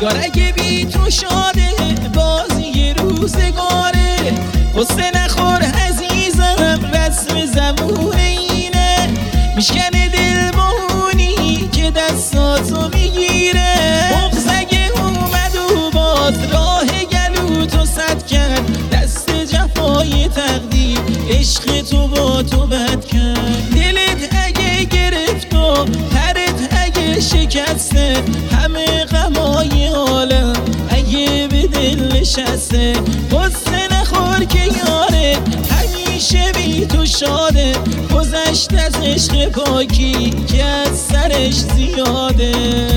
یار اگه بی تو شاده بازی روزگاره. قصه نخور عزیزم رسم زبون اینه، میشکنه دل بهونی که دستاتو میگیره. بغض اگه اومد و باز راه گلو تو سد کرد، دست جفای تقدیر عشق تو با تو بد کرد. دلت اگه گرفت و پرت اگه شکسته، همه غمای عالم اگه به دل نشسته. قصه نخور که یاره همیشه بی تو شاده، گذشت از عشق پاکی که از سرش زیاده.